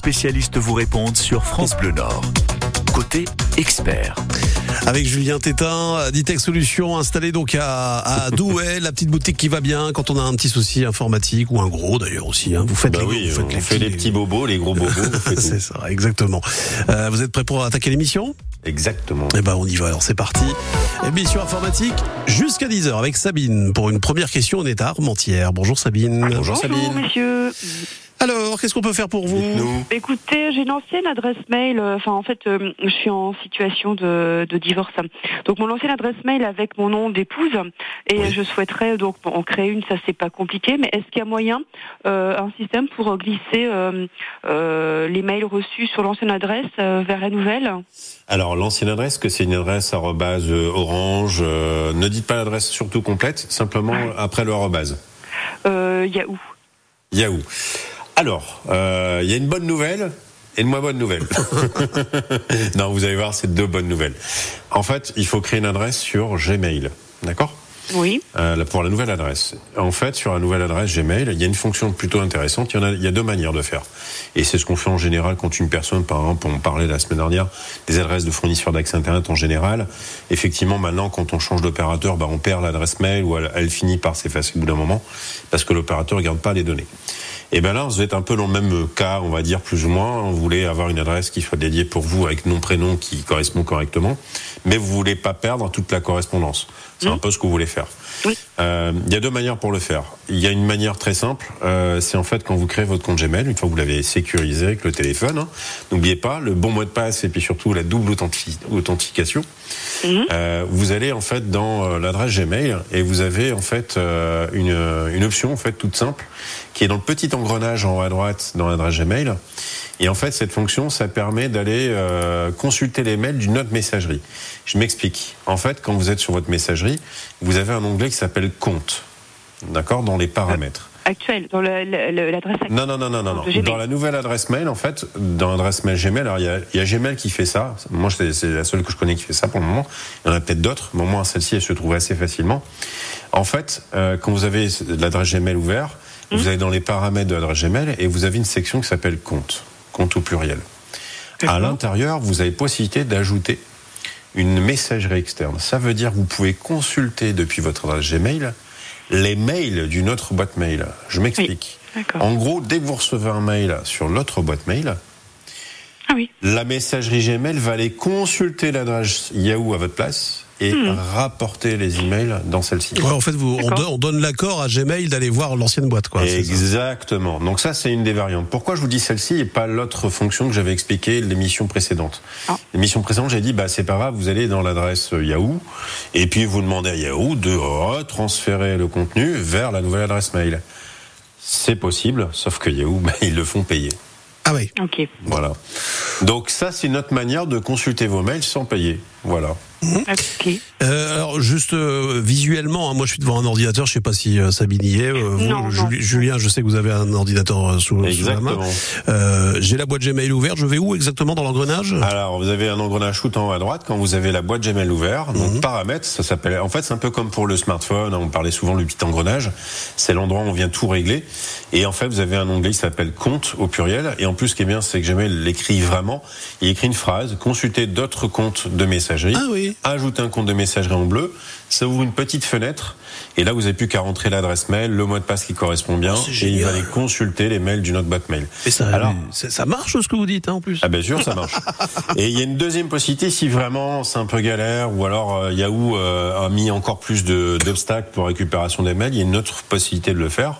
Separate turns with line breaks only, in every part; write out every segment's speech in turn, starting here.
spécialistes vous répondent sur France Bleu Nord. Côté expert.
Avec Julien Tétin, Ditech Solutions, installé donc à Douai, la petite boutique qui va bien quand on a un petit souci informatique ou un gros d'ailleurs aussi. Vous faites
les petits bobos, les gros bobos.
C'est ça, exactement. Vous êtes prêts pour attaquer l'émission ?
Exactement.
Eh ben on y va, alors c'est parti. Émission informatique jusqu'à 10h avec Sabine. Pour une première question, on est à Armentières. Bonjour Sabine.
Bonjour Sabine.
Bonjour monsieur.
Alors, qu'est-ce qu'on peut faire pour vous ?
Dites-nous.
Écoutez, j'ai une ancienne adresse mail. Je suis en situation de divorce. Donc, mon ancienne adresse mail avec mon nom d'épouse. Et je souhaiterais donc en créer une. Ça, c'est pas compliqué. Mais est-ce qu'il y a moyen, un système pour glisser les mails reçus sur l'ancienne adresse vers la nouvelle ?
Alors, l'ancienne adresse, que c'est une adresse @orange. Ne dites pas l'adresse surtout complète, simplement après le arrobase.
Yahoo.
Yahoo. Alors, il y a une bonne nouvelle et une moins bonne nouvelle. Non, vous allez voir, c'est deux bonnes nouvelles. En fait, il faut créer une adresse sur Gmail, d'accord ?
Oui.
Pour la nouvelle adresse. En fait, sur la nouvelle adresse Gmail, il y a une fonction plutôt intéressante. Il y a deux manières de faire. Et c'est ce qu'on fait en général quand une personne, par exemple, on parlait la semaine dernière des adresses de fournisseurs d'accès Internet en général. Effectivement, maintenant, quand on change d'opérateur, on perd l'adresse mail ou elle finit par s'effacer au bout d'un moment parce que l'opérateur ne garde pas les données. Et bien là, vous êtes un peu dans le même cas, on va dire, plus ou moins. Vous voulez avoir une adresse qui soit dédiée pour vous avec nom, prénom qui correspond correctement, mais vous voulez pas perdre toute la correspondance. C'est un peu ce que vous voulez faire.
Oui.
Il y a deux manières pour le faire. Il y a une manière très simple, c'est en fait quand vous créez votre compte Gmail, une fois que vous l'avez sécurisé avec le téléphone, n'oubliez pas le bon mot de passe et puis surtout la double authentification. Vous allez en fait dans l'adresse Gmail et vous avez en fait une option en fait toute simple qui est dans le petit engrenage en haut à droite dans l'adresse Gmail. Et en fait, cette fonction, ça permet d'aller consulter les mails d'une autre messagerie. Je m'explique. En fait, quand vous êtes sur votre messagerie, vous avez un onglet qui s'appelle Compte, d'accord, dans les paramètres.
Actuelle, dans l'adresse actuelle.
Non. Dans la nouvelle adresse mail, en fait, dans l'adresse mail Gmail, alors il y a Gmail qui fait ça. Moi, c'est la seule que je connais qui fait ça pour le moment. Il y en a peut-être d'autres, mais au moins celle-ci, elle se trouve assez facilement. En fait, quand vous avez l'adresse Gmail ouverte, vous allez dans les paramètres de l'adresse Gmail et vous avez une section qui s'appelle Compte au pluriel. À l'intérieur, vous avez possibilité d'ajouter une messagerie externe. Ça veut dire que vous pouvez consulter depuis votre adresse Gmail les mails d'une autre boîte mail. Je m'explique.
Oui,
en gros, dès que vous recevez un mail sur l'autre boîte mail, la messagerie Gmail va aller consulter l'adresse Yahoo à votre place et rapporter les emails dans celle-ci.
Ouais, en fait, on donne l'accord à Gmail d'aller voir l'ancienne boîte, quoi.
Exactement. Donc ça, c'est une des variantes. Pourquoi je vous dis celle-ci et pas l'autre fonction que j'avais expliquée l'émission précédente ? L'émission précédente, j'ai dit, c'est pas grave, vous allez dans l'adresse Yahoo et puis vous demandez à Yahoo de retransférer le contenu vers la nouvelle adresse mail. C'est possible, sauf que Yahoo, ils le font payer.
Ah oui.
Ok.
Voilà. Donc ça, c'est notre manière de consulter vos mails sans payer. Voilà.
Ok.
Alors juste visuellement, moi je suis devant un ordinateur, je sais pas si Sabine y est.
Non.
Julien, je sais que vous avez un ordinateur sous la main. J'ai la boîte Gmail ouverte. Je vais où exactement dans l'engrenage ?
Alors vous avez un engrenage tout en haut à droite quand vous avez la boîte Gmail ouverte. Donc paramètres, ça s'appelle. En fait, c'est un peu comme pour le smartphone. On parlait souvent du petit engrenage. C'est l'endroit où on vient tout régler. Et en fait, vous avez un onglet qui s'appelle Compte au pluriel. Et en plus, ce qui est bien, c'est que Gmail l'écrit vraiment. Il écrit une phrase consulter d'autres comptes de messagerie.
Ah oui.
Ajouter un compte de messagerie en bleu, ça ouvre une petite fenêtre et là vous n'avez plus qu'à rentrer l'adresse mail, le mot de passe qui correspond bien et il va aller consulter les mails d'une autre boîte mail.
Et ça marche ce que vous dites en plus.
Ah bien sûr ça marche. Et il y a une deuxième possibilité si vraiment c'est un peu galère ou alors Yahoo a mis encore plus d'obstacles pour récupération des mails, il y a une autre possibilité de le faire.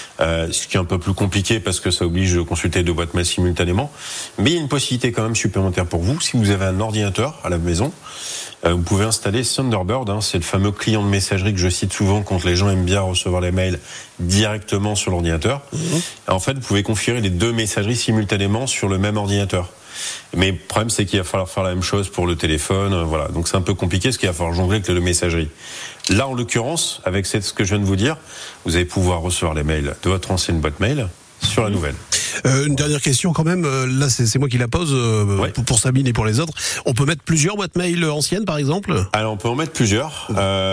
Ce qui est un peu plus compliqué parce que ça oblige de consulter deux boîtes mail simultanément. Mais il y a une possibilité quand même supplémentaire pour vous. Si vous avez un ordinateur à la maison, vous pouvez installer Thunderbird. C'est le fameux client de messagerie que je cite souvent quand les gens aiment bien recevoir les mails directement sur l'ordinateur. En fait, vous pouvez configurer les deux messageries simultanément sur le même ordinateur. Mais le problème, c'est qu'il va falloir faire la même chose pour le téléphone. Voilà. Donc c'est un peu compliqué parce qu'il va falloir jongler avec les deux messageries. Là, en l'occurrence, avec ce que je viens de vous dire, vous allez pouvoir recevoir les mails de votre ancienne boîte mail sur la nouvelle.
Une dernière question quand même, là c'est moi qui la pose pour Sabine et pour les autres. On peut mettre plusieurs boîtes mail anciennes par exemple ?
Alors on peut en mettre plusieurs.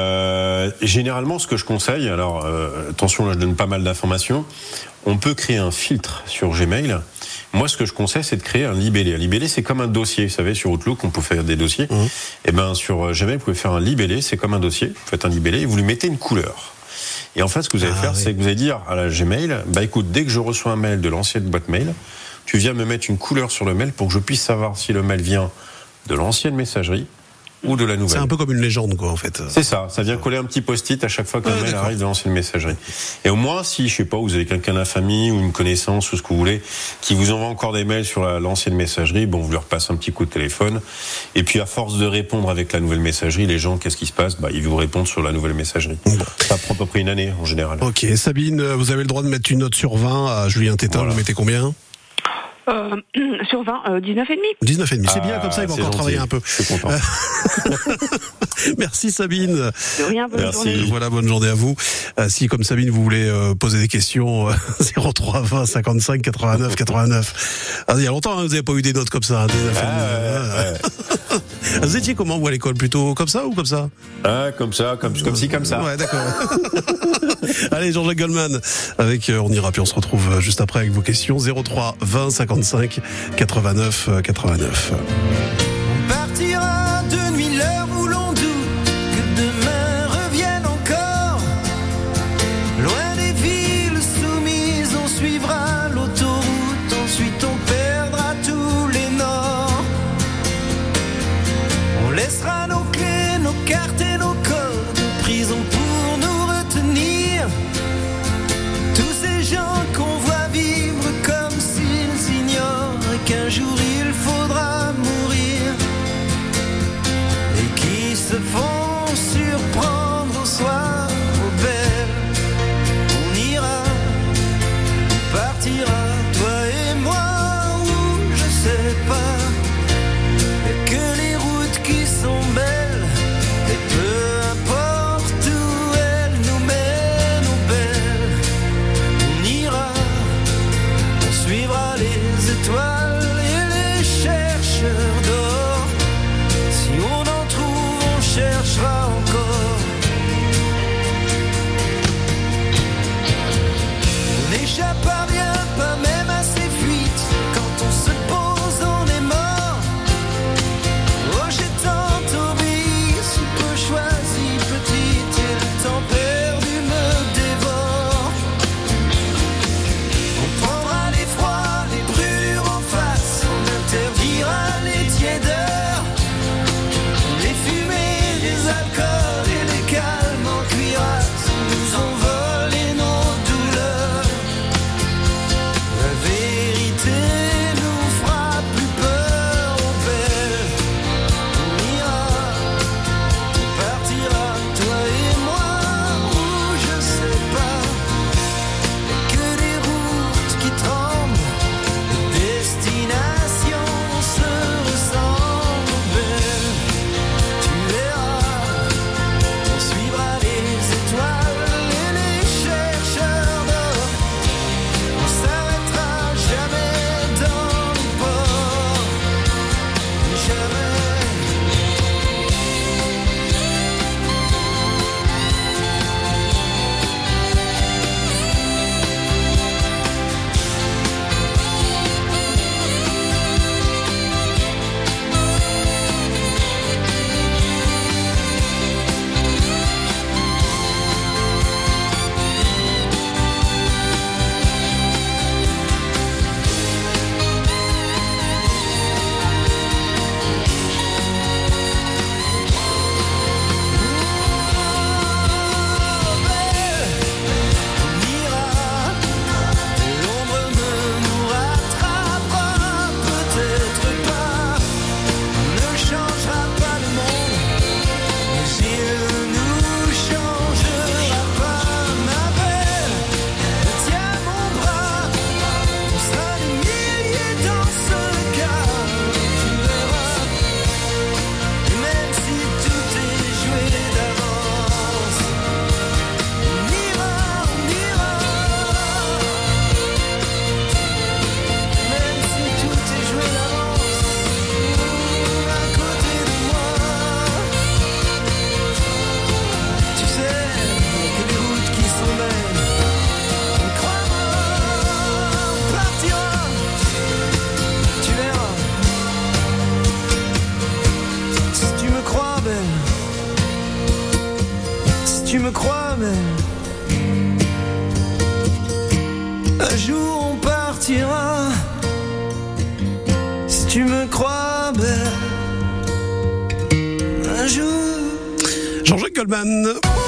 Généralement ce que je conseille, alors attention là je donne pas mal d'informations, on peut créer un filtre sur Gmail Moi, ce que je conseille, c'est de créer un libellé. Un libellé, c'est comme un dossier. Vous savez, sur Outlook, on peut faire des dossiers. Et ben, sur Gmail, vous pouvez faire un libellé. C'est comme un dossier. Vous faites un libellé et vous lui mettez une couleur. Et en fait, ce que vous allez faire, c'est que vous allez dire à la Gmail, bah écoute, dès que je reçois un mail de l'ancienne boîte mail, tu viens me mettre une couleur sur le mail pour que je puisse savoir si le mail vient de l'ancienne messagerie ou de la nouvelle.
C'est un peu comme une légende, quoi, en fait.
C'est ça. Ça vient coller un petit post-it à chaque fois qu'un mail arrive de l'ancienne messagerie. Et au moins, si, je sais pas, vous avez quelqu'un de la famille ou une connaissance ou ce que vous voulez, qui vous envoie encore des mails sur l'ancienne messagerie, bon, vous leur passez un petit coup de téléphone. Et puis, à force de répondre avec la nouvelle messagerie, les gens, qu'est-ce qui se passe? Bah, ils vous répondent sur la nouvelle messagerie. Ça prend à peu près une année, en général.
Ok. Sabine, vous avez le droit de mettre une note sur 20 à Julien Tétin. Voilà. Vous mettez combien?
Sur 20, 19,5.
19,5, c'est bien, comme ça, il va encore travailler un peu.
Je suis content.
Merci Sabine.
De rien, bonne journée.
Voilà, bonne journée à vous. Si, comme Sabine, vous voulez poser des questions, 03 20 55 89 89. Il y a longtemps, vous n'avez pas eu des notes comme ça. Vous étiez comment, vous, à l'école? Plutôt comme ça ou comme ça?
Comme ça, comme ci, comme ça.
Ouais, d'accord. Allez, Jean-Jacques Goldman, avec On ira, puis on se retrouve juste après avec vos questions. 03 20 55 89 89.
On partira de nuit l'heure où l'on doute que demain revienne encore. Loin des villes soumises, on suivra l'autoroute. Ensuite on perdra tous les nords. On laissera nos clés, nos cartes et nos codes, nos prisons pour nous retenir. Tous ces gens qu'on voit vivre comme s'ils ignorent qu'un jour il faudra mourir, et qui se font surprendre au soir aux belles. On ira, on partira, toi et moi, où je sais pas. Y'a que les routes qui sont belles, et peu importe où elles nous mènent aux belles. On ira, on suivra les étoiles et les chercheurs d'or. Si on en trouve, on cherchera encore. On n'échappe à rien, pas même à ses fuites. Quand on se pose, on est mort. Oh, j'ai tant obéi, si peu choisi, petite, et le temps perdu me dévore. On prendra les froids, les brûlures en face, on interdira les tiédeurs, les fumées, les alcools et les calmes en cuirasse nous ont volé nos douleurs. La vérité nous fera plus peur aux belles. On ira, on partira, toi et moi, où je sais pas. Y'a que des routes qui tremblent, les destinations se ressemblent belles. Tu verras, on suivra les étoiles et les chercheurs d'or. On s'arrêtera jamais dans les ports, jamais. On ira, l'ombre ne nous rattrapera peut-être pas. On ne changera pas le monde, mais il nous changera pas. Ma belle, tiens mon bras, on sera des milliers dans ce cas. Tu verras, même si tout est joué d'avance. On ira, même si tout est joué d'avance. À côté de moi, tu sais, y'a que les routes qui sont belles. On croira, on partira, crois belle. Un jour.
Jean-Jacques Goldman.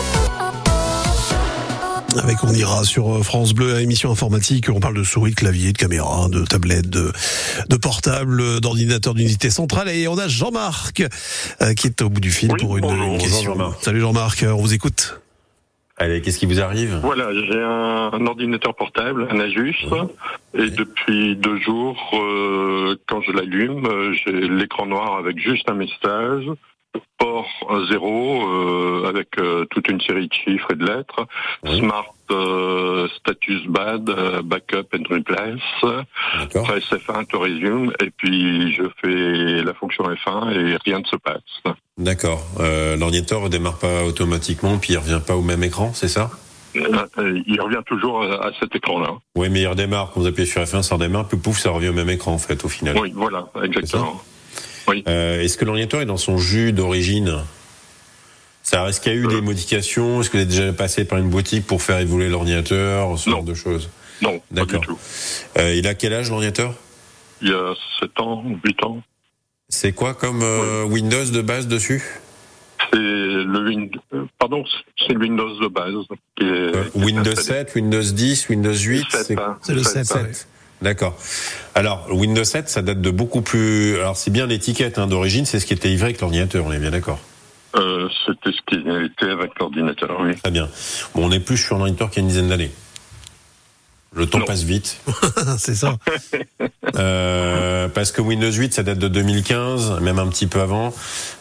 Avec On ira sur France Bleu, à émission informatique, on parle de souris, de clavier, de caméra, de tablette, de portable, d'ordinateur d'unité centrale. Et on a Jean-Marc qui est au bout du fil pour une question.
Jean-Marc.
Salut Jean-Marc, on vous écoute.
Allez, qu'est-ce qui vous arrive ?
Voilà, j'ai un ordinateur portable, un Asus, et depuis 2 jours, quand je l'allume, j'ai l'écran noir avec juste un message, port 0, avec toute une série de chiffres et de lettres, Smart Status Bad, Backup and Replace, press F1 to resume, et puis je fais la fonction F1 et rien ne se passe.
D'accord. L'ordinateur ne démarre pas automatiquement, puis il revient pas au même écran, c'est ça ?
Il revient toujours à cet écran-là.
Oui, mais il redémarre. Quand vous appuyez sur F1, ça redémarre, puis pouf, ça revient au même écran, en fait, au final.
Oui, voilà, exactement. Oui.
Est-ce que l'ordinateur est dans son jus d'origine ? Est-ce qu'il y a eu des modifications ? Est-ce que vous êtes déjà passé par une boutique pour faire évoluer l'ordinateur, ce genre de choses ?
Non,
d'accord.
Pas du tout.
Il a quel âge l'ordinateur ?
Il y a 7 ans, 8 ans.
C'est quoi comme Windows de base dessus ?
C'est le Windows de base.
Windows 7, Windows 10, Windows 8
C'est le 7.
D'accord. Alors, Windows 7, ça date de beaucoup plus... Alors, c'est bien l'étiquette d'origine, c'est ce qui était livré avec l'ordinateur, on est bien d'accord ?
C'était ce qui était avec l'ordinateur, oui.
Très bien. Bon, on n'est plus sur un ordinateur qui a une dizaine d'années. Le temps passe vite.
C'est ça.
Parce que Windows 8, ça date de 2015, même un petit peu avant.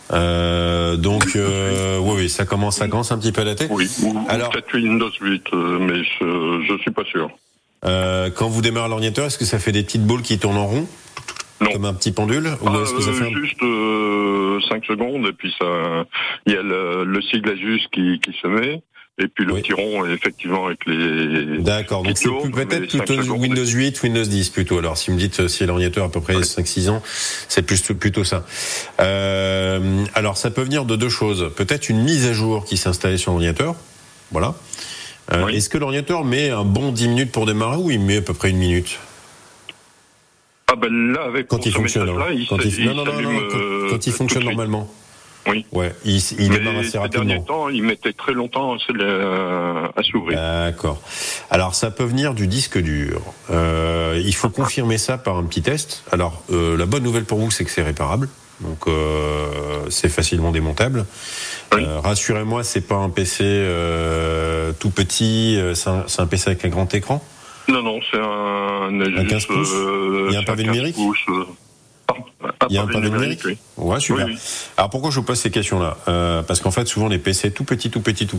Oui, ça commence un petit peu à dater.
Oui, alors, peut-être Windows 8, mais je suis pas sûr.
Quand vous démarrez l'ordinateur, est-ce que ça fait des petites boules qui tournent en rond ?
Non.
Comme un petit pendule ? Ou est-ce que ça fait
juste 5 secondes, et puis il y a le sigle Asus qui se met, et puis le petit rond, effectivement, avec les...
D'accord, donc c'est peut-être plutôt Windows 8, Windows 10 plutôt. Alors, si vous me dites si l'ordinateur a à peu près 5-6 ans, c'est plutôt ça. Alors, ça peut venir de 2 choses. Peut-être une mise à jour qui s'est installée sur l'ordinateur. Voilà. Est-ce que l'ordinateur met un bon 10 minutes pour démarrer, ou il met à peu près 1 minute ?
Ah ben là, avec
quand il fonctionne, quand il fonctionne normalement.
Oui.
Ouais, il démarre assez rapidement.
Ces derniers temps, il mettait très longtemps à s'ouvrir.
D'accord. Alors, ça peut venir du disque dur. Il faut confirmer ça par un petit test. Alors, la bonne nouvelle pour vous, c'est que c'est réparable. Donc, c'est facilement démontable. Oui. Rassurez-moi, c'est pas un PC tout petit. C'est un PC avec un grand écran.
Non, c'est un Asus.
15 pouces. Il y a un pavé numérique. Il y a un pavé numérique. Oui. Ouais, super. Oui. Alors pourquoi je vous pose ces questions-là ? Parce qu'en fait, souvent les PC tout petits,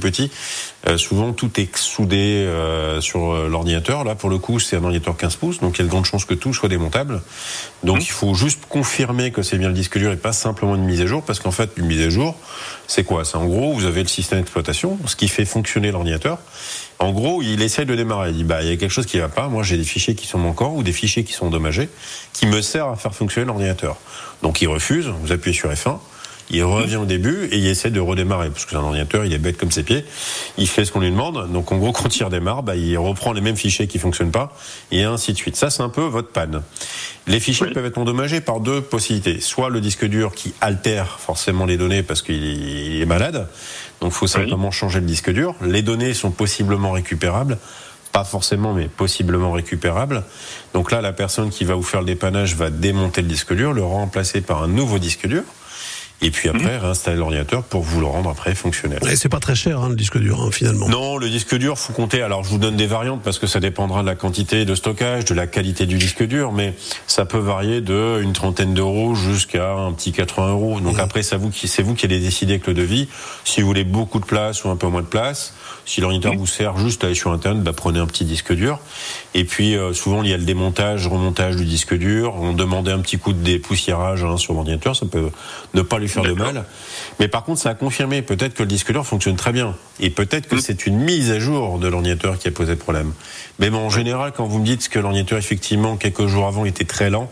souvent tout est soudé sur l'ordinateur. Là, pour le coup, c'est un ordinateur 15 pouces, donc il y a de grandes chances que tout soit démontable. Donc il faut juste confirmer que c'est bien le disque dur et pas simplement une mise à jour, parce qu'en fait, une mise à jour, c'est quoi ? C'est en gros, vous avez le système d'exploitation, ce qui fait fonctionner l'ordinateur. En gros, il essaie de démarrer. Il dit, il y a quelque chose qui va pas. Moi, j'ai des fichiers qui sont manquants ou des fichiers qui sont endommagés, qui me servent à faire fonctionner l'ordinateur. Donc, il refuse. Vous appuyez sur F1. Il revient au début et il essaie de redémarrer. Parce que c'est un ordinateur, il est bête comme ses pieds. Il fait ce qu'on lui demande. Donc, en gros, quand il redémarre, il reprend les mêmes fichiers qui fonctionnent pas et ainsi de suite. Ça, c'est un peu votre panne. Les fichiers peuvent être endommagés par 2 possibilités. Soit le disque dur qui altère forcément les données parce qu'il est malade. Donc, il faut simplement changer le disque dur. Les données sont possiblement récupérables. Pas forcément, mais possiblement récupérables. Donc là, la personne qui va vous faire le dépannage va démonter le disque dur, le remplacer par un nouveau disque dur. Et puis après, réinstaller l'ordinateur pour vous le rendre après fonctionnel.
Et c'est pas très cher, le disque dur, finalement.
Non, le disque dur, faut compter. Alors, je vous donne des variantes parce que ça dépendra de la quantité de stockage, de la qualité du disque dur, mais ça peut varier de une trentaine d'euros jusqu'à un petit 80 €. Donc après, c'est vous qui allez décider avec le devis. Si vous voulez beaucoup de place ou un peu moins de place, si l'ordinateur vous sert juste à aller sur Internet, prenez un petit disque dur. Et puis, souvent, il y a le démontage, remontage du disque dur. On demandait un petit coup de dépoussiérage sur l'ordinateur. Ça peut ne pas lui faire de mal. Mais par contre, ça a confirmé. Peut-être que le disque dur fonctionne très bien. Et peut-être que c'est une mise à jour de l'ordinateur qui a posé problème. Mais en général, quand vous me dites que l'ordinateur, effectivement, quelques jours avant, était très lent,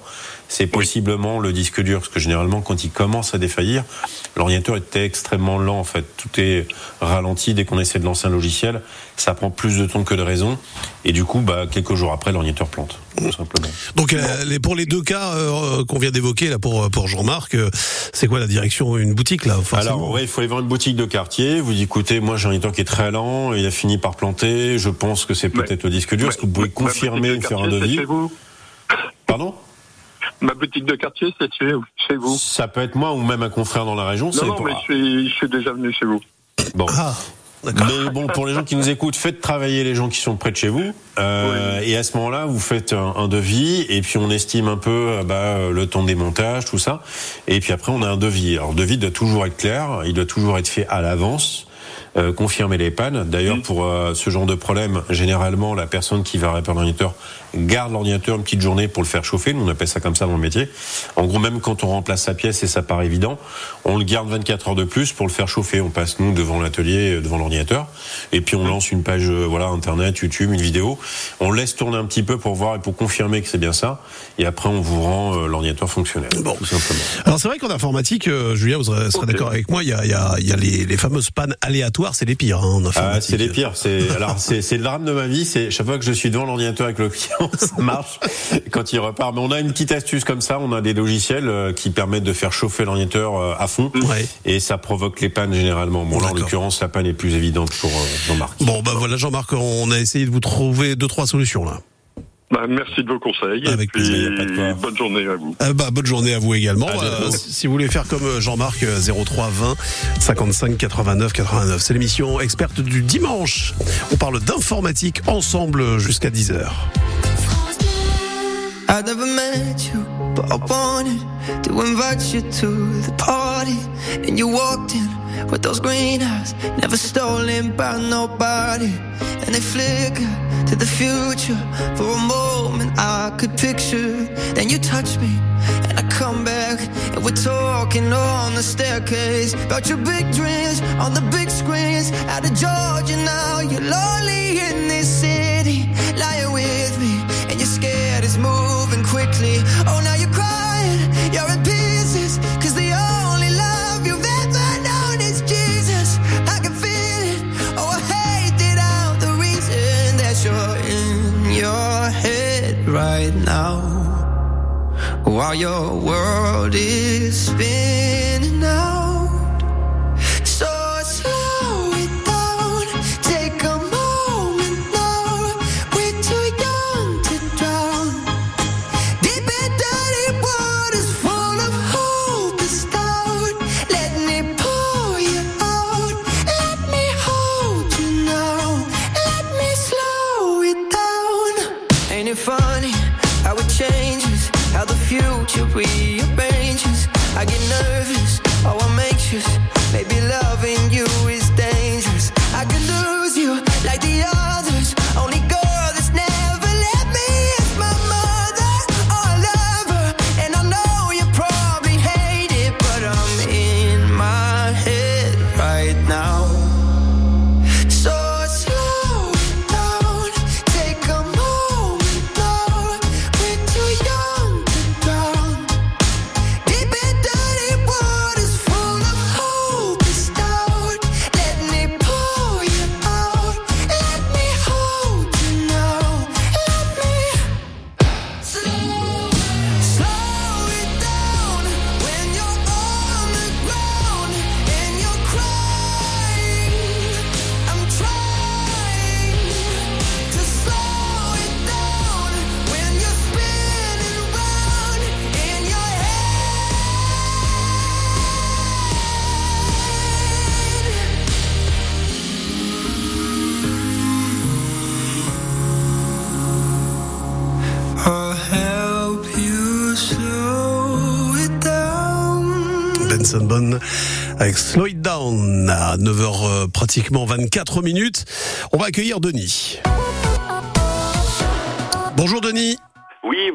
c'est possiblement le disque dur, parce que généralement, quand il commence à défaillir, l'ordinateur était extrêmement lent, en fait. Tout est ralenti dès qu'on essaie de lancer un logiciel. Ça prend plus de temps que de raison. Et du coup, quelques jours après, l'ordinateur plante, tout simplement.
Donc, pour les deux cas qu'on vient d'évoquer, là, pour Jean-Marc, c'est quoi la direction? Une boutique, là, forcément?
Alors, ouais, il faut aller voir une boutique de quartier. Vous dites, écoutez, moi, j'ai un ordinateur qui est très lent, il a fini par planter, je pense que c'est peut-être le disque dur. Est-ce que vous pouvez confirmer ou faire un devis?
Chez vous.
Pardon?
Ma boutique de quartier, c'est chez vous.
Ça peut être moi ou même un confrère dans la région.
Non, mais je suis déjà venu chez vous.
Bon.
Ah, d'accord.
Mais bon, pour les gens qui nous écoutent, faites travailler les gens qui sont près de chez vous. Et à ce moment-là, vous faites un devis, et puis on estime un peu le temps de démontage, tout ça. Et puis après, on a un devis. Alors, le devis doit toujours être clair, il doit toujours être fait à l'avance. Confirmer les pannes. D'ailleurs, pour ce genre de problème, généralement, la personne qui va réparer l'ordinateur garde l'ordinateur une petite journée pour le faire chauffer. Nous, on appelle ça comme ça dans le métier. En gros, même quand on remplace sa pièce, et ça paraît évident, on le garde 24 heures de plus pour le faire chauffer. On passe, nous, devant l'atelier, devant l'ordinateur, et puis on lance une page Internet, YouTube, une vidéo. On laisse tourner un petit peu pour voir et pour confirmer que c'est bien ça. Et après, on vous rend l'ordinateur fonctionnel, tout simplement.
Alors, c'est vrai qu'en informatique, Julien, vous serez d'accord avec moi, il y a les fameuses pannes aléatoires, c'est les pires, en informatique.
C'est les pires. C'est le drame de ma vie. C'est chaque fois que je suis devant l'ordinateur avec le client, ça marche quand il repart. Mais on a une petite astuce comme ça. On a des logiciels qui permettent de faire chauffer l'ordinateur à fond, et ça provoque les pannes généralement. Bon, là, en l'occurrence, la panne est plus évidente pour Jean-Marc.
Bon, voilà, Jean-Marc, on a essayé de vous trouver 2-3 solutions là.
Merci de vos conseils.
Avec plaisir.
Bonne journée à vous.
Bonne journée à vous également. Si vous voulez faire comme Jean-Marc, 03 20 55 89 89. C'est l'émission experte du dimanche. On parle d'informatique ensemble jusqu'à 10h.
I never met you, but I wanted to invite you to the party. And you walked in with those green eyes, never stolen by nobody. And they flicker to the future. For a moment I could picture. Then you touch me and I come back, and we're talking on the staircase about your big dreams on the big screens. Out of Georgia now, you're lonely in this city, lying with me, and you're scared it's moving quickly. Oh, now you're crying, you're in pieces, 'cause the only love you've ever known is Jesus. I can feel it, oh, I hate it out, the reason that you're in your head right now, while your world is spinning out. So slow it down, take a moment now. We're too young to drown. Deep and dirty waters full of hope is down. Let me pour you out. Let me hold you now. Let me slow it down. Ain't it funny how it changes, how the future rearranges? I get nervous, oh I'm anxious. Maybe loving you is dangerous. I could lose you like the others. Only girl that's never let me is my mother. Oh, I love her, and I know you probably hate it, but I'm in my head right now. So slow it down, take a moment now. We're too young to drown. Deep and dirty waters full of hope is down. Let me pour you out. Let me hold you now. Let me slow it down when you're on the ground and you're crying. I'm trying to slow it down when you're spinning round in your head. I'll help you slow it down.
Benson Boone avec Slow It Down à 9h pratiquement 24 minutes. On va accueillir Denis. Bonjour Denis.
Oui,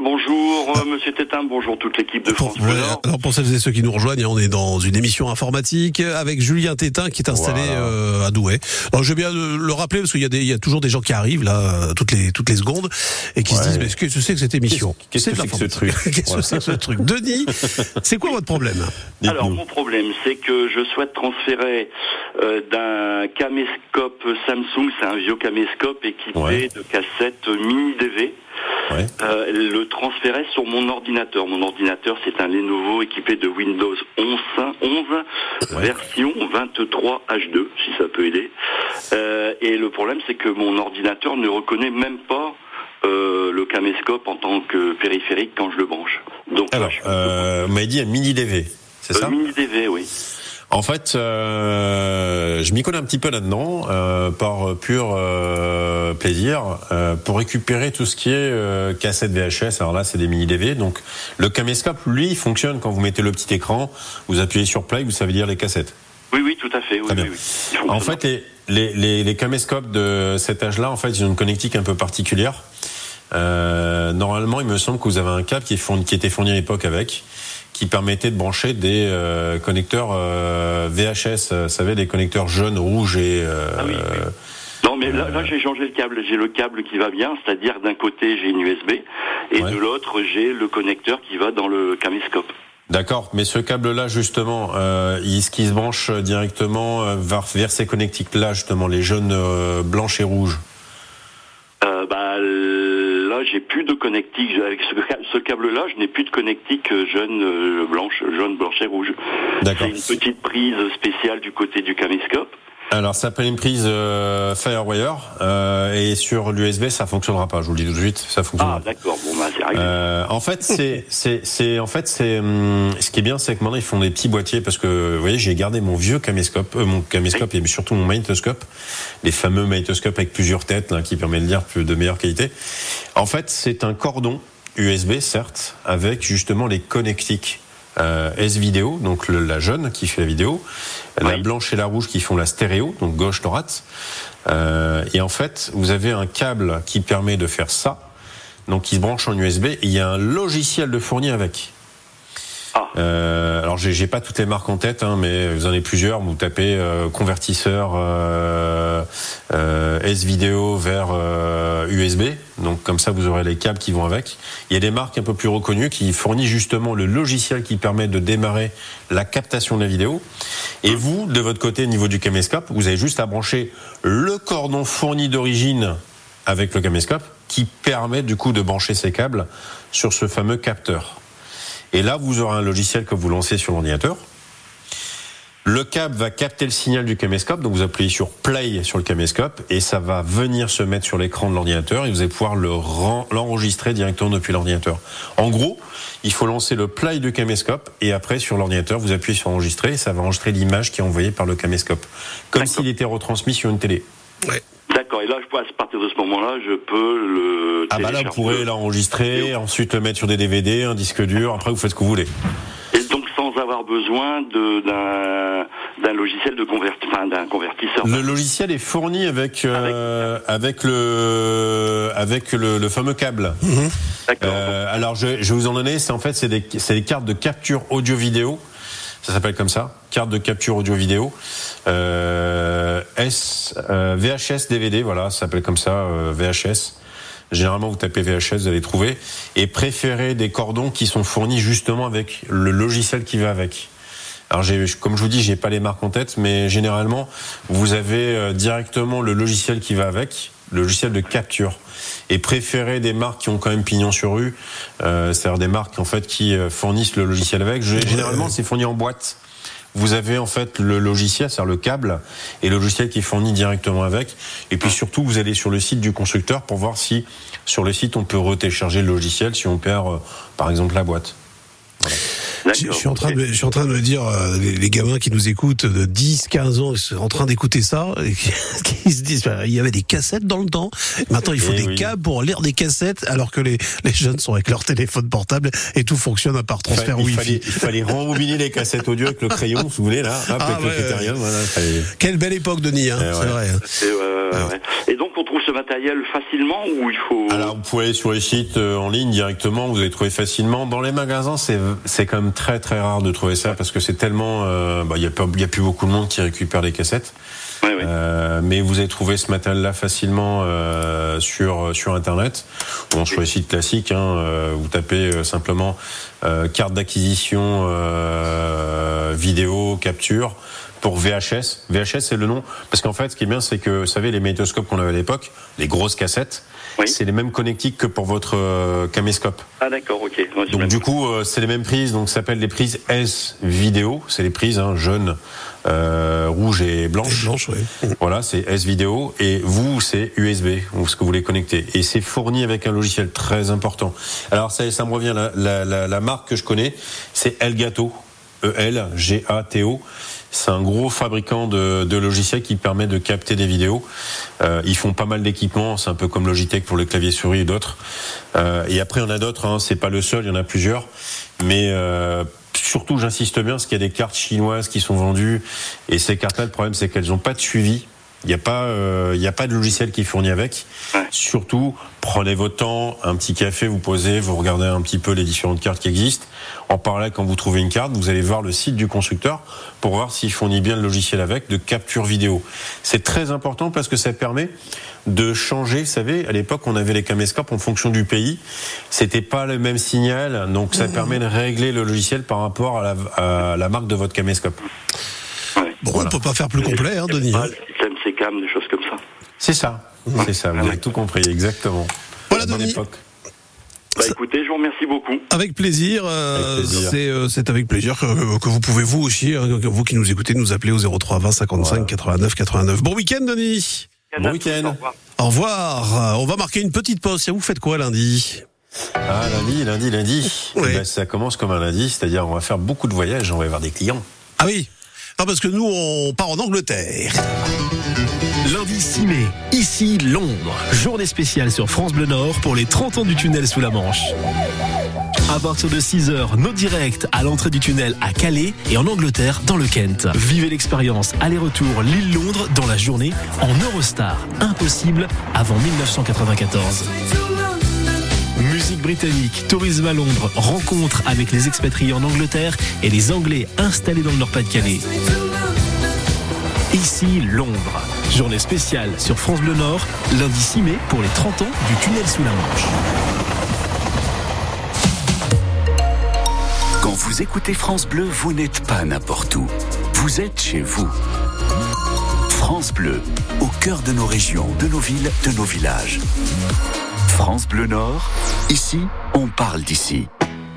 bonjour Monsieur Tétin, bonjour toute l'équipe de France Bleu Nord.
Alors pour celles et ceux qui nous rejoignent, on est dans une émission informatique avec Julien Tétin qui est installé à Douai. Alors je vais bien le rappeler parce qu'il y a toujours des gens qui arrivent là toutes les secondes et qui se disent mais qu'est-ce que c'est que cette émission?
Qu'est-ce que c'est que ce truc?
Qu'est-ce que c'est que ce truc? Denis, c'est quoi votre problème?
Alors mon problème, c'est que je souhaite transférer d'un caméscope Samsung, c'est un vieux caméscope équipé de cassettes mini DV. Le transférer sur mon ordinateur. Mon ordinateur, c'est un Lenovo équipé de Windows 11 version 23H2, si ça peut aider. Et le problème, c'est que mon ordinateur ne reconnaît même pas le caméscope en tant que périphérique quand je le branche. Donc,
alors, vous m'avez dit un mini DV, c'est ça?
Mini DV, oui.
En fait, je m'y connais un petit peu là-dedans, par pur plaisir, pour récupérer tout ce qui est cassette VHS. Alors là, c'est des mini DV. Donc, le caméscope, lui, il fonctionne quand vous mettez le petit écran, vous appuyez sur play, vous savez lire les cassettes.
Oui, tout à fait. Oui, oui.
En fait, les caméscopes de cet âge-là, en fait, ils ont une connectique un peu particulière. Normalement, il me semble que vous avez un câble qui était fourni à l'époque qui permettait de brancher des connecteurs VHS, vous savez, des connecteurs jaunes, rouges et...
oui. Non, mais là j'ai changé le câble. J'ai le câble qui va bien, c'est-à-dire d'un côté j'ai une USB et de l'autre j'ai le connecteur qui va dans le caméscope.
D'accord, mais ce câble-là, justement, est-ce qu'il se branche directement vers ces connectiques-là, justement, les jaunes, blanches et rouges?
Là, j'ai plus de connectique. Avec ce câble-là, je n'ai plus de connectique jaune, blanche et rouge.
D'accord.
C'est une petite prise spéciale du côté du caméscope.
Alors, ça s'appelle une prise Firewire et sur l'USB, ça fonctionnera pas. Je vous le dis tout de suite, ça fonctionnera.
Ah, d'accord. Bon, c'est réglé.
En fait, ce qui est bien, c'est que maintenant ils font des petits boîtiers parce que, vous voyez, j'ai gardé mon vieux caméscope, et surtout mon magnétoscope, les fameux magnétoscopes avec plusieurs têtes là, qui permettent de lire de meilleure qualité. En fait, c'est un cordon USB, certes, avec justement les connectiques. S-Vidéo, donc la jaune qui fait la vidéo, la blanche et la rouge qui font la stéréo, donc gauche, droite. Et en fait, vous avez un câble qui permet de faire ça, donc qui se branche en USB, et il y a un logiciel de fourni avec. Alors j'ai pas toutes les marques en tête, mais vous en avez plusieurs. Vous tapez convertisseur S-Vidéo vers USB, donc comme ça vous aurez les câbles qui vont avec. Il y a des marques un peu plus reconnues qui fournissent justement le logiciel qui permet de démarrer la captation de la vidéo. Et vous, de votre côté, au niveau du caméscope, vous avez juste à brancher le cordon fourni d'origine avec le caméscope qui permet du coup de brancher ces câbles sur ce fameux capteur. Et là, vous aurez un logiciel que vous lancez sur l'ordinateur. Le câble va capter le signal du caméscope, donc vous appuyez sur play sur le caméscope et ça va venir se mettre sur l'écran de l'ordinateur et vous allez pouvoir l'enregistrer directement depuis l'ordinateur. En gros, il faut lancer le play du caméscope et après sur l'ordinateur, vous appuyez sur enregistrer et ça va enregistrer l'image qui est envoyée par le caméscope, comme s'il était retransmis sur une télé.
Ouais.
D'accord, et là, à partir de ce moment-là, je peux le télécharger.
Là, vous pourrez l'enregistrer, ensuite le mettre sur des DVD, un disque dur, après vous faites ce que vous voulez.
Et donc, sans avoir besoin d'un logiciel de d'un convertisseur.
Le logiciel est fourni avec le fameux câble.
D'accord.
Alors, je vais vous en donner, c'est des cartes de capture audio-vidéo. Ça s'appelle comme ça, carte de capture audio-vidéo, VHS DVD, voilà, ça s'appelle comme ça, VHS. Généralement, vous tapez VHS, vous allez trouver. Et préférez des cordons qui sont fournis justement avec le logiciel qui va avec. Alors, comme je vous dis, j'ai pas les marques en tête, mais généralement, vous avez directement le logiciel qui va avec, le logiciel de capture. Et préférez des marques qui ont quand même pignon sur rue, c'est-à-dire des marques en fait qui fournissent le logiciel avec. Généralement, c'est fourni en boîte. Vous avez en fait le logiciel, c'est-à-dire le câble, et le logiciel qui est fourni directement avec. Et puis surtout, vous allez sur le site du constructeur pour voir si sur le site on peut retélécharger le logiciel si on perd par exemple la boîte. Voilà.
Je suis en train de me dire, les gamins qui nous écoutent de 10, 15 ans, ils sont en train d'écouter ça, et qui se disent, il y avait des cassettes dans le temps, maintenant il faut des câbles pour lire des cassettes, alors que les jeunes sont avec leur téléphone portable et tout fonctionne par transfert Wi-Fi.
Il fallait rembobiner les cassettes audio avec le crayon, si vous voulez, là, avec le critérium, voilà.
Quelle belle époque, Denis, c'est vrai.
Ouais. Et donc on trouve ce matériel facilement ou il faut...
Alors vous pouvez aller sur les sites en ligne directement, vous allez trouver facilement. Dans les magasins, c'est quand même très très rare de trouver ça parce que c'est tellement... il y a plus beaucoup de monde qui récupère les cassettes.
Ouais.
Mais vous allez trouver ce matériel-là facilement sur Internet. Bon, sur les sites classiques, vous tapez simplement carte d'acquisition vidéo capture pour VHS. VHS, c'est le nom parce qu'en fait, ce qui est bien, c'est que vous savez les magnétoscopes qu'on avait à l'époque, les grosses cassettes, c'est les mêmes connectiques que pour votre caméscope.
Ah d'accord, ok. Ouais,
donc du coup, c'est les mêmes prises. Donc ça s'appelle les prises S vidéo. C'est les prises jaunes, rouges et blanches. Voilà, c'est S vidéo. Et vous, c'est USB, ce que vous voulez connecter. Et c'est fourni avec un logiciel très important. Alors ça me revient. La marque que je connais, c'est Elgato. ELGATO. C'est un gros fabricant de logiciels qui permet de capter des vidéos. Ils font pas mal d'équipements, c'est un peu comme Logitech pour le clavier souris et d'autres. Et après, il y en a d'autres, c'est pas le seul, il y en a plusieurs. Mais surtout, j'insiste bien, parce qu'il y a des cartes chinoises qui sont vendues. Et ces cartes-là, le problème, c'est qu'elles n'ont pas de suivi. Il n'y a pas de logiciel qui est fourni avec. Ouais. Surtout, prenez votre temps, un petit café, vous posez, vous regardez un petit peu les différentes cartes qui existent. En parallèle, quand vous trouvez une carte, vous allez voir le site du constructeur pour voir s'il fournit bien le logiciel avec de capture vidéo. C'est très important parce que ça permet de changer. Vous savez, à l'époque, on avait les caméscopes en fonction du pays. C'était pas le même signal, donc ça permet de régler le logiciel par rapport à la marque de votre caméscope.
Bon, voilà. On peut pas faire plus complet, Denis.
Système CCAM, des choses comme ça.
C'est ça, vous avez tout compris, exactement.
Voilà, Denis.
Écoutez, je vous remercie beaucoup.
Avec plaisir. C'est avec plaisir que vous pouvez vous aussi, vous qui nous écoutez, nous appeler au 03 20 55 89 89. Bon week-end, Denis.
Bon week-end.
Au revoir. On va marquer une petite pause. Vous faites quoi lundi?
Lundi.
Ouais.
Ça commence comme un lundi, c'est-à-dire on va faire beaucoup de voyages, on va voir des clients.
Ah oui. Non, parce que nous, on part en Angleterre.
Lundi 6 mai, ici Londres. Journée spéciale sur France Bleu Nord pour les 30 ans du tunnel sous la Manche. À partir de 6h, nos directs à l'entrée du tunnel à Calais et en Angleterre dans le Kent. Vivez l'expérience aller-retour Lille-Londres dans la journée en Eurostar. Impossible avant 1994. Musique britannique, tourisme à Londres, rencontre avec les expatriés en Angleterre et les Anglais installés dans le Nord-Pas-de-Calais. Ici Londres. Journée spéciale sur France Bleu Nord, lundi 6 mai pour les 30 ans du tunnel sous la Manche.
Quand vous écoutez France Bleu, vous n'êtes pas n'importe où. Vous êtes chez vous. France Bleu, au cœur de nos régions, de nos villes, de nos villages. France Bleu Nord, ici, on parle d'ici.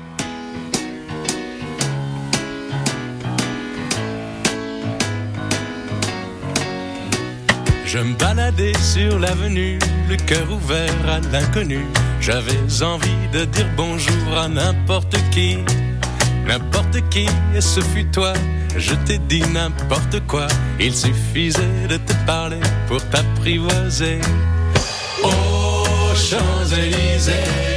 Je me baladais sur l'avenue, le cœur ouvert à l'inconnu. J'avais envie de dire bonjour à n'importe qui, et ce fut toi. Je t'ai dit n'importe quoi, il suffisait de te parler pour t'apprivoiser. Aux Champs-Élysées,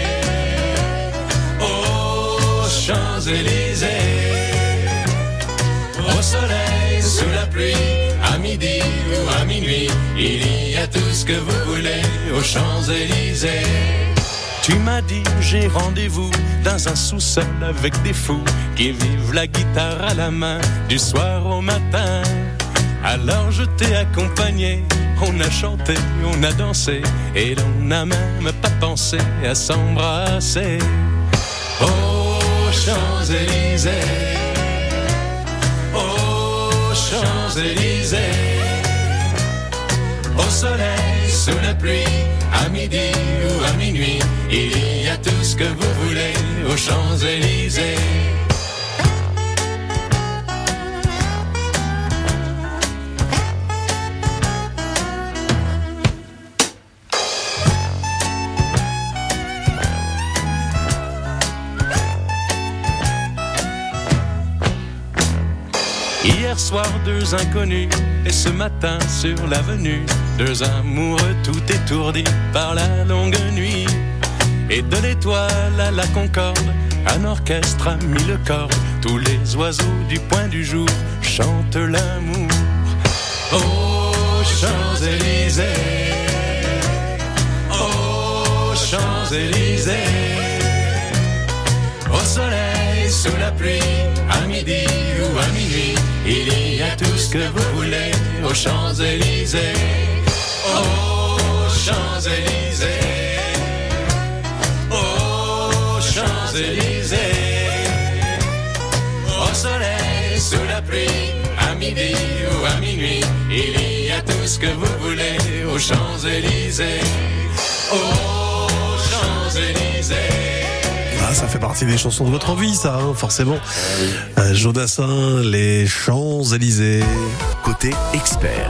aux Champs-Élysées, au soleil, sous la pluie, à midi ou à minuit, il y a tout ce que vous voulez aux Champs-Élysées. Tu m'as dit j'ai rendez-vous dans un sous-sol avec des fous qui vivent la guitare à la main du soir au matin. Alors je t'ai accompagné, on a chanté, on a dansé et l'on n'a même pas pensé à s'embrasser. Aux Champs-Élysées, aux Champs-Élysées, au soleil, sous la pluie, à midi ou à minuit, il y a tout ce que vous voulez aux Champs-Élysées. Hier soir, deux inconnus, et ce matin sur l'avenue, deux amoureux tout étourdis par la longue nuit. Et de l'étoile à la Concorde, un orchestre a mis le corde. Tous les oiseaux du point du jour chantent l'amour. Aux aux Champs-Élysées, aux Champs-Élysées, au soleil, sous la pluie, à midi ou à minuit, il y a tout ce que vous voulez aux Champs-Élysées, aux Champs-Élysées, aux Champs-Élysées, au soleil, sous la pluie, à midi ou à minuit, il y a tout ce que vous voulez aux Champs-Élysées, aux Champs-Élysées.
Ah, ça fait partie des chansons de votre vie, ça, hein, forcément. Jodassin, les Champs-Élysées.
Côté expert.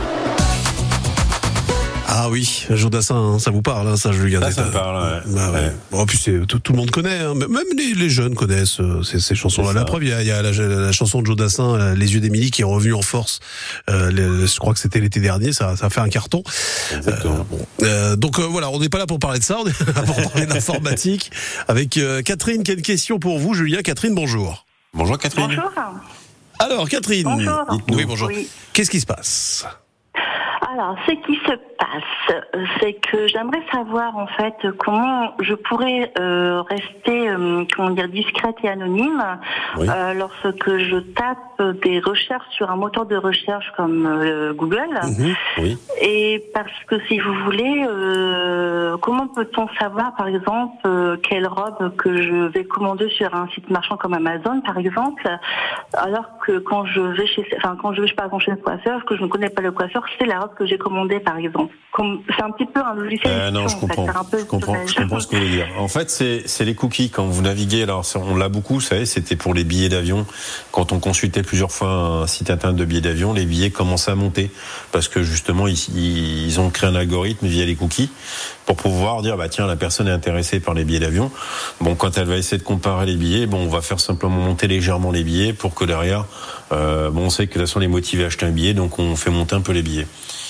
Ah oui, Jodassin, hein, ça vous parle, hein, ça, Julien.
Ça me parle, ouais.
Bah, ouais. Bon, puis tout le monde connaît, hein, même les jeunes connaissent ces chansons-là. La preuve, il y a la chanson de Jodassin, Les yeux d'Émilie, qui est revenue en force. Je crois que c'était l'été dernier, ça a fait un carton.
Exactement.
Donc voilà, on n'est pas là pour parler de ça, on est là pour parler d'informatique. Avec Catherine, qui a une question pour vous, Julien. Catherine, bonjour.
Bonjour Catherine.
Bonjour.
Alors Catherine,
Bonjour.
dites-nous. Oui, bonjour.
Oui.
Qu'est-ce qui se passe?
Alors, ce qui se passe, c'est que j'aimerais savoir en fait comment je pourrais rester, discrète et anonyme lorsque je tape des recherches sur un moteur de recherche comme Google.
Oui.
Et parce que si vous voulez, comment peut-on savoir, par exemple, quelle robe que je vais commander sur un site marchand comme Amazon, par exemple, alors que quand je vais chez le coiffeur, que je ne connais pas le coiffeur, c'est la robe que j'ai commandée, par exemple. C'est un petit peu un logiciel.
Non, je comprends. Je comprends ce que vous voulez dire. En fait, c'est les cookies. Quand vous naviguez, alors on l'a beaucoup, vous savez, c'était pour les billets d'avion. Quand on consultait plusieurs fois un site internet de billets d'avion, les billets commençaient à monter parce que justement ils ont créé un algorithme via les cookies pour pouvoir dire tiens, la personne est intéressée par les billets d'avion. Bon, quand elle va essayer de comparer les billets, on va faire simplement monter légèrement les billets pour que derrière, on sait que de toute façon les motiver à acheter un billet, donc on fait monter un peu les billets.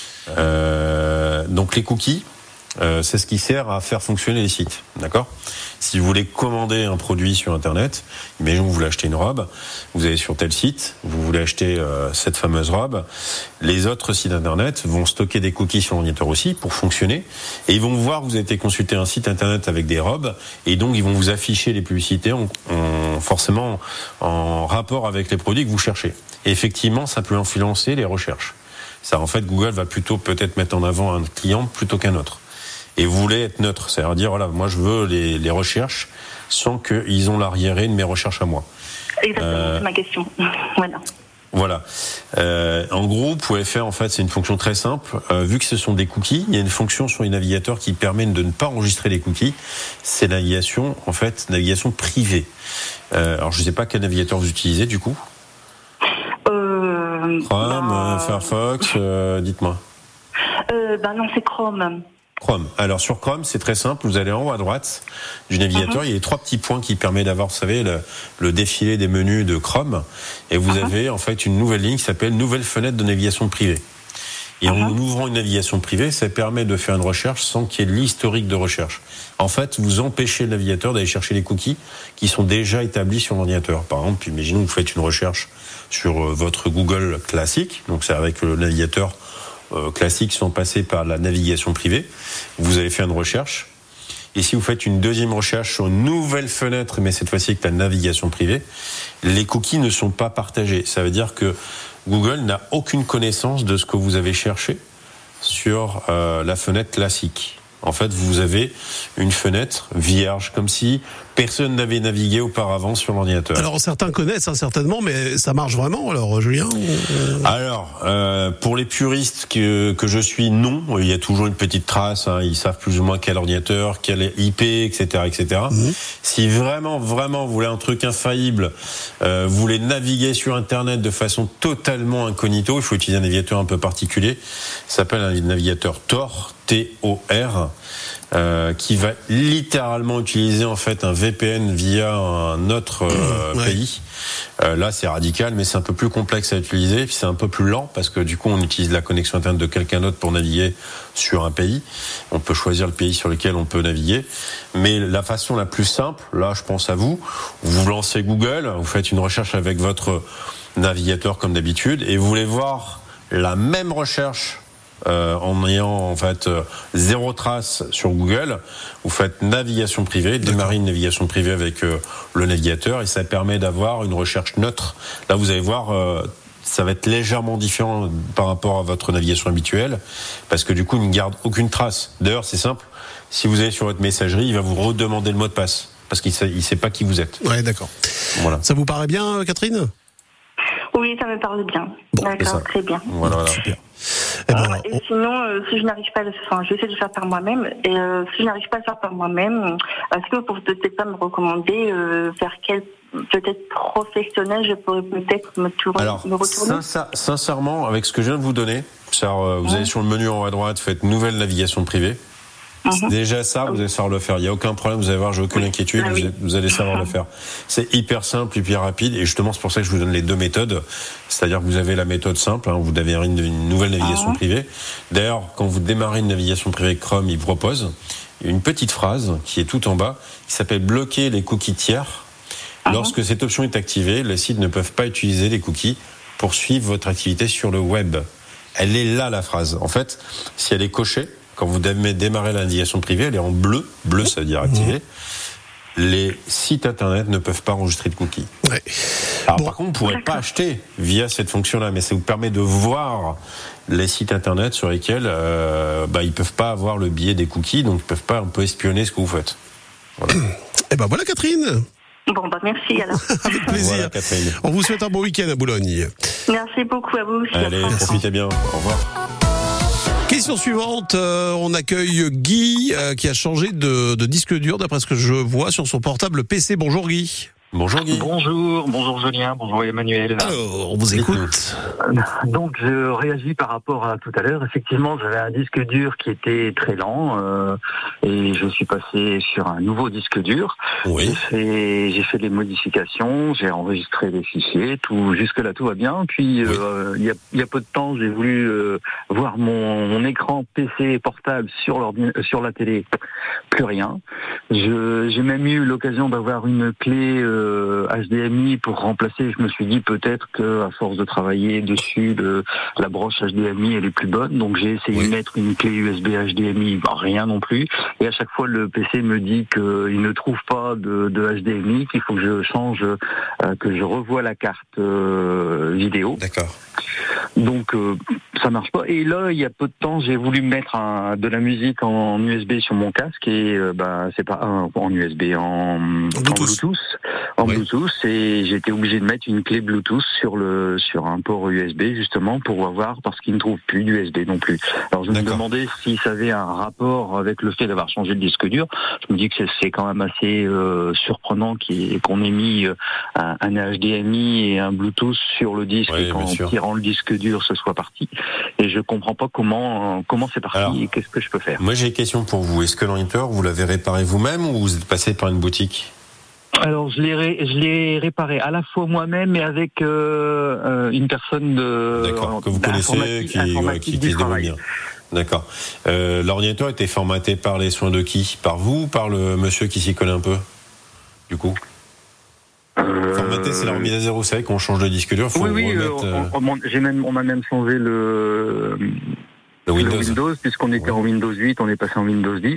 Donc les cookies, c'est ce qui sert à faire fonctionner les sites, d'accord ? Si vous voulez commander un produit sur Internet, imaginons que vous voulez acheter une robe, vous allez sur tel site, vous voulez acheter cette fameuse robe, les autres sites Internet vont stocker des cookies sur l'ordinateur aussi pour fonctionner, et ils vont voir que vous avez été consulter un site Internet avec des robes, et donc ils vont vous afficher les publicités forcément en rapport avec les produits que vous cherchez. Et effectivement, ça peut influencer les recherches. Ça, en fait, Google va plutôt peut-être mettre en avant un client plutôt qu'un autre. Et vous voulez être neutre, c'est-à-dire dire voilà, moi je veux les recherches sans qu'ils ont l'arriéré de mes recherches à moi.
Exactement, c'est ma question.
Voilà. En gros, vous pouvez faire, en fait, c'est une fonction très simple. Vu que ce sont des cookies, il y a une fonction sur les navigateurs qui permet de ne pas enregistrer les cookies. C'est navigation privée. Alors, je ne sais pas quel navigateur vous utilisez du coup. Chrome, Firefox, dites-moi.
Non, c'est Chrome.
Chrome. Alors sur Chrome, c'est très simple. Vous allez en haut à droite du navigateur. Il y a les 3 petits points qui permettent d'avoir, vous savez, le défilé des menus de Chrome. Et vous avez en fait une nouvelle ligne qui s'appelle Nouvelle fenêtre de navigation privée. Et en ouvrant une navigation privée, ça permet de faire une recherche sans qu'il y ait de l'historique de recherche. En fait, vous empêchez le navigateur d'aller chercher les cookies qui sont déjà établis sur l'ordinateur. Par exemple, imaginons que vous faites une recherche sur votre Google classique, donc c'est avec le navigateur classique sans passer par la navigation privée. Vous allez faire une recherche. Et si vous faites une deuxième recherche sur une nouvelle fenêtre, mais cette fois-ci avec la navigation privée, les cookies ne sont pas partagés. Ça veut dire que Google n'a aucune connaissance de ce que vous avez cherché sur la fenêtre classique. En fait, vous avez une fenêtre vierge, comme si personne n'avait navigué auparavant sur l'ordinateur.
Alors, certains connaissent, certainement, mais ça marche vraiment, alors, Julien?
Alors, pour les puristes que je suis, non. Il y a toujours une petite trace, ils savent plus ou moins quel ordinateur, quel IP, etc., etc. Si vraiment, vous voulez un truc infaillible, vous voulez naviguer sur Internet de façon totalement incognito, il faut utiliser un navigateur un peu particulier. Ça s'appelle un navigateur Tor, T-O-R, qui va littéralement utiliser en fait un VPN via un autre pays. Là, c'est radical, mais c'est un peu plus complexe à utiliser, puis c'est un peu plus lent parce que du coup, on utilise la connexion internet de quelqu'un d'autre pour naviguer sur un pays. On peut choisir le pays sur lequel on peut naviguer, mais la façon la plus simple, là, je pense à vous lancez Google, vous faites une recherche avec votre navigateur comme d'habitude, et vous voulez voir la même recherche en ayant en fait 0 trace sur Google. Vous faites navigation privée, démarrer une navigation privée avec le navigateur et ça permet d'avoir une recherche neutre. Là, vous allez voir, ça va être légèrement différent par rapport à votre navigation habituelle parce que du coup, il ne garde aucune trace. D'ailleurs, c'est simple. Si vous allez sur votre messagerie, il va vous redemander le mot de passe parce qu'il sait pas qui vous êtes.
Ouais, d'accord.
Voilà.
Ça vous paraît bien, Catherine ?
Oui, ça me parle bien.
Bon,
d'accord, très bien.
Voilà.
Super.
Et sinon, si je n'arrive pas à le faire, je vais essayer de le faire par moi-même. Et si je n'arrive pas à le faire par moi-même, est-ce que vous pouvez peut-être pas me recommander vers quel peut-être professionnel je pourrais peut-être me retourner?
Sincèrement, avec ce que je viens de vous donner, vous allez sur le menu en haut à droite, faites nouvelle navigation privée. Déjà ça, vous allez savoir le faire. Il n'y a aucun problème, vous allez voir, j'ai aucune inquiétude, vous allez savoir le faire. C'est hyper simple, hyper rapide, et justement c'est pour ça que je vous donne les deux méthodes. C'est-à-dire que vous avez la méthode simple, vous avez une nouvelle navigation privée. D'ailleurs, quand vous démarrez une navigation privée Chrome, il propose une petite phrase qui est tout en bas, qui s'appelle bloquer les cookies tiers. Lorsque cette option est activée, les sites ne peuvent pas utiliser les cookies pour suivre votre activité sur le web. Elle est là, la phrase. En fait, si elle est cochée, quand vous démarrez la navigation privée, elle est en bleu. Bleu, ça veut dire activé. Les sites internet ne peuvent pas enregistrer de cookies. Ouais. Alors, par contre, vous ne pourrez pas acheter via cette fonction-là, mais ça vous permet de voir les sites internet sur lesquels ils ne peuvent pas avoir le biais des cookies, donc ils ne peuvent pas un peu espionner ce que vous faites. Voilà.
Et ben voilà, Catherine.
Bon, merci alors.
Avec plaisir. Voilà, Catherine. On vous souhaite un bon week-end à Boulogne.
Merci beaucoup à vous aussi.
Allez, profitez bien. Au revoir.
Question suivante, on accueille Guy qui a changé de disque dur d'après ce que je vois sur son portable PC. Bonjour Guy.
Bonjour Guy.
Bonjour Julien, bonjour Emmanuel.
Alors, on vous écoute.
Donc je réagis par rapport à tout à l'heure. Effectivement, j'avais un disque dur qui était très lent et je suis passé sur un nouveau disque dur.
Oui.
J'ai fait des modifications, j'ai enregistré des fichiers, jusque-là tout va bien. Puis il y a peu de temps, j'ai voulu voir mon écran PC portable sur la télé. Plus rien. J'ai même eu l'occasion d'avoir une clé HDMI pour remplacer. Je me suis dit peut-être que à force de travailler dessus, la broche HDMI elle est plus bonne. Donc j'ai essayé de mettre une clé USB HDMI, rien non plus. Et à chaque fois le PC me dit qu'il ne trouve pas de HDMI, qu'il faut que je change, que je revoie la carte vidéo.
D'accord.
Donc ça marche pas. Et là, il y a peu de temps, j'ai voulu mettre de la musique en USB sur mon casque et c'est pas en USB, en Bluetooth. Bluetooth, et j'ai été obligé de mettre une clé Bluetooth sur un port USB justement pour avoir, parce qu'il ne trouve plus d'USB non plus. Alors je me demandais si ça avait un rapport avec le fait d'avoir changé le disque dur. Je me dis que c'est quand même assez surprenant qu'on ait mis un HDMI et un Bluetooth sur le disque et qu'en tirant le disque dur ce soit parti. Et je comprends pas comment c'est parti. Alors, et qu'est-ce que je peux faire.
Moi j'ai une question pour vous. Est-ce que l'ordinateur vous l'avez réparé vous-même ou vous êtes passé par une boutique?
Alors je l'ai réparé à la fois moi-même et avec une personne
que vous connaissez qui se débrouille bien. D'accord. L'ordinateur était formaté par les soins de qui? Par vous ou par le monsieur qui s'y connaît un peu? Du coup formaté, c'est la remise à zéro, c'est vrai qu'on change de disque dur. Faut
on a même changé le Windows, puisqu'on était en Windows 8, on est passé en Windows 10.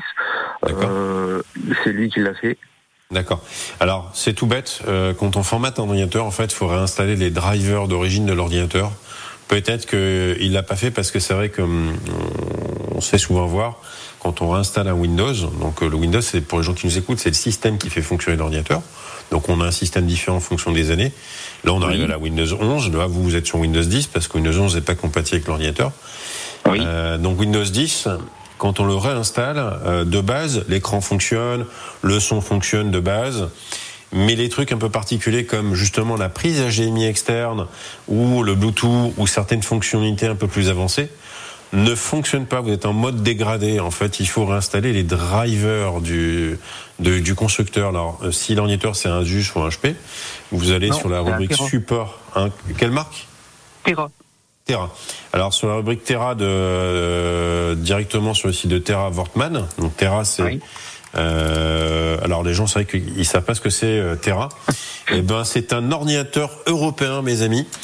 C'est lui qui l'a fait.
D'accord. Alors, c'est tout bête. Quand on formate un ordinateur, en fait, il faut réinstaller les drivers d'origine de l'ordinateur. Peut-être qu'il l'a pas fait parce que c'est vrai qu'on se fait souvent voir quand on réinstalle un Windows. Donc, le Windows, c'est pour les gens qui nous écoutent, c'est le système qui fait fonctionner l'ordinateur. Donc, on a un système différent en fonction des années. Là, on arrive à la Windows 11. Là, vous êtes sur Windows 10 parce que Windows 11 n'est pas compatible avec l'ordinateur. Oui. Donc, Windows 10... Quand on le réinstalle, de base, l'écran fonctionne, le son fonctionne de base, mais les trucs un peu particuliers comme justement la prise HDMI externe ou le Bluetooth ou certaines fonctionnalités un peu plus avancées ne fonctionnent pas. Vous êtes en mode dégradé. En fait, il faut réinstaller les drivers du constructeur. Alors, si l'ordinateur c'est un Asus ou un HP, vous allez sur la rubrique support. Quelle marque? Terra. Alors sur la rubrique Terra directement sur le site de Terra Wortmann. Donc Terra c'est alors les gens c'est vrai qu'ils savent pas ce que c'est Terra. Et c'est un ordinateur européen mes amis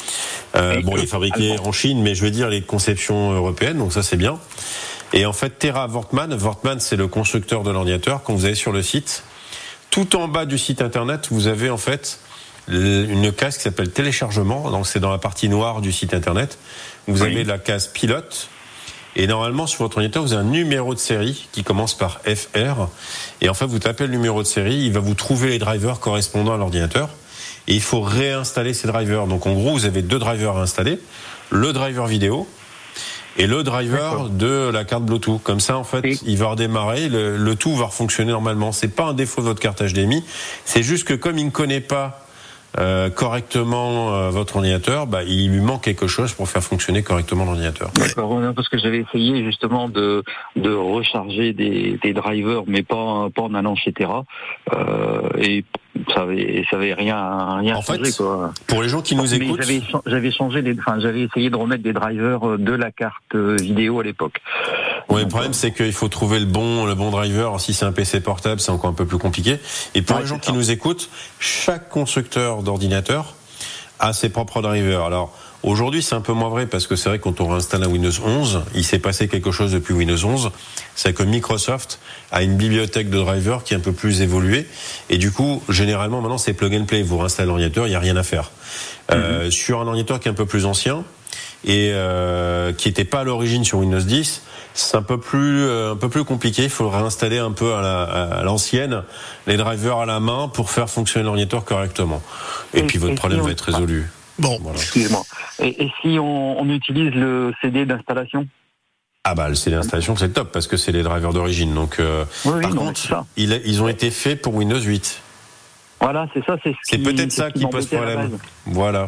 Il est fabriqué en Chine, mais je veux dire les conceptions européennes, donc ça c'est bien. Et en fait, Terra Wortmann, c'est le constructeur de l'ordinateur. Quand vous allez sur le site, tout en bas du site internet, vous avez en fait une case qui s'appelle téléchargement. Donc c'est dans la partie noire du site internet. Vous avez la case pilote. Et normalement, sur votre ordinateur, vous avez un numéro de série qui commence par FR. Et en fait, vous tapez le numéro de série, il va vous trouver les drivers correspondant à l'ordinateur. Et il faut réinstaller ces drivers. Donc en gros, vous avez 2 drivers à installer. Le driver vidéo et le driver de la carte Bluetooth. Comme ça, en fait, il va redémarrer, le tout va fonctionner normalement. C'est pas un défaut de votre carte HDMI. C'est juste que comme il ne connaît pas correctement votre ordinateur, il lui manque quelque chose pour faire fonctionner correctement l'ordinateur.
D'accord, parce que j'avais essayé justement de recharger des drivers, mais pas en allant chez Terra, et ça avait rien
en
changé,
fait,
quoi.
Pour les gens qui nous écoutent,
j'avais essayé de remettre des drivers de la carte vidéo à l'époque.
Oui, le problème c'est qu'il faut trouver le bon driver. Si c'est un PC portable, c'est encore un peu plus compliqué. Et pour les gens qui nous écoutent, chaque constructeur d'ordinateur a ses propres drivers. Alors aujourd'hui, c'est un peu moins vrai parce que c'est vrai que quand on réinstalle un Windows 11, il s'est passé quelque chose depuis Windows 11. C'est que Microsoft a une bibliothèque de drivers qui est un peu plus évoluée. Et du coup, généralement, maintenant, c'est plug and play. Vous réinstallez l'ordinateur, il n'y a rien à faire. Sur un ordinateur qui est un peu plus ancien et qui n'était pas à l'origine sur Windows 10, c'est un peu plus compliqué. Il faut réinstaller un peu à l'ancienne les drivers à la main pour faire fonctionner l'ordinateur correctement. Et puis votre problème va être résolu.
Bon,
voilà.
Excusez-moi. Et si on utilise le CD d'installation ?
Le CD d'installation, c'est top parce que c'est les drivers d'origine. Donc, par contre, ils ont été faits pour Windows 8.
Voilà, c'est ça.
C'est peut-être ça qui pose problème. Voilà.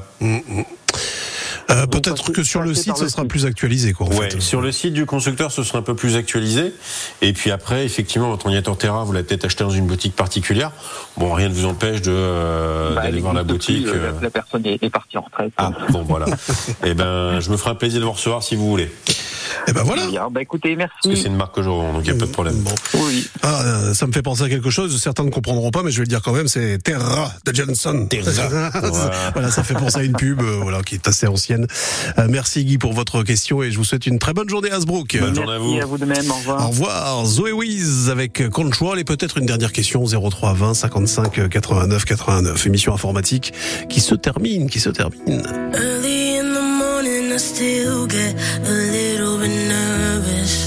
Peut-être que sur le site, ce sera plus actualisé, quoi. En fait.
Sur le site du constructeur, ce sera un peu plus actualisé. Et puis après, effectivement, votre ordinateur Terra, vous l'avez peut-être acheté dans une boutique particulière. Bon, rien ne vous empêche d'aller voir la boutique.
La personne est partie en retraite.
Voilà. Je me ferai un plaisir de vous recevoir si vous voulez.
Voilà.
Bien, écoutez, merci.
Parce que c'est une marque que j'aurai, donc il n'y a pas de problème.
Bon.
Oui.
Ça me fait penser à quelque chose. Certains ne comprendront pas, mais je vais le dire quand même. C'est Terra de Johnson.
Terra.
Voilà, ça fait penser à une pub, qui est assez ancienne. Merci Guy pour votre question et je vous souhaite une très bonne journée à Hasbrook.
Bonne journée à vous.
Merci à vous de même. Au revoir.
Au revoir. Zoé Wiz avec Control et peut-être une dernière question 03 20 55 89 89. Émission informatique qui se termine.
Early in the morning, I still get a little bit nervous.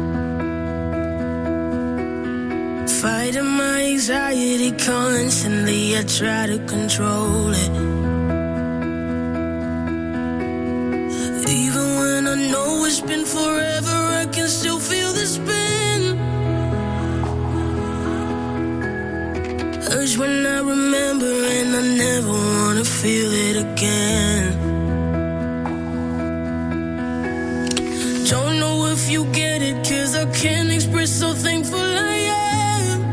Fighting my anxiety constantly, I try to control it. Even when I know it's been forever, I can still feel the spin. Urge when I remember and I never wanna feel it again. Don't know if you get it, 'cause I can't express how thankful I am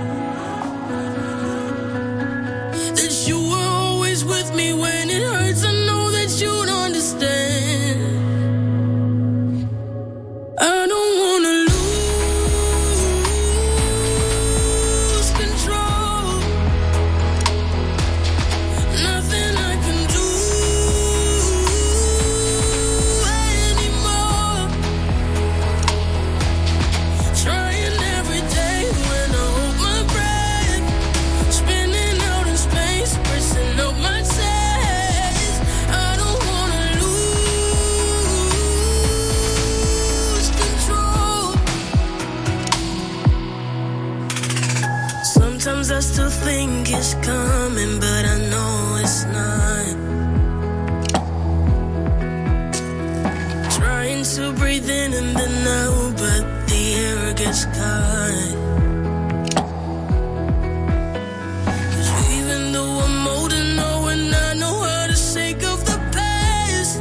that you were always with me when it hurts. I know that you'd understand. I don't wanna lose control. Nothing I can do anymore. Trying every day when I hold my breath, spinning out in space, pressing up my chest. I don't wanna lose control. Sometimes I still think it's coming, but I know it's not. Trying to breathe in and then out, but the air gets caught. 'Cause even though I'm old and know and I know how to shake off the past,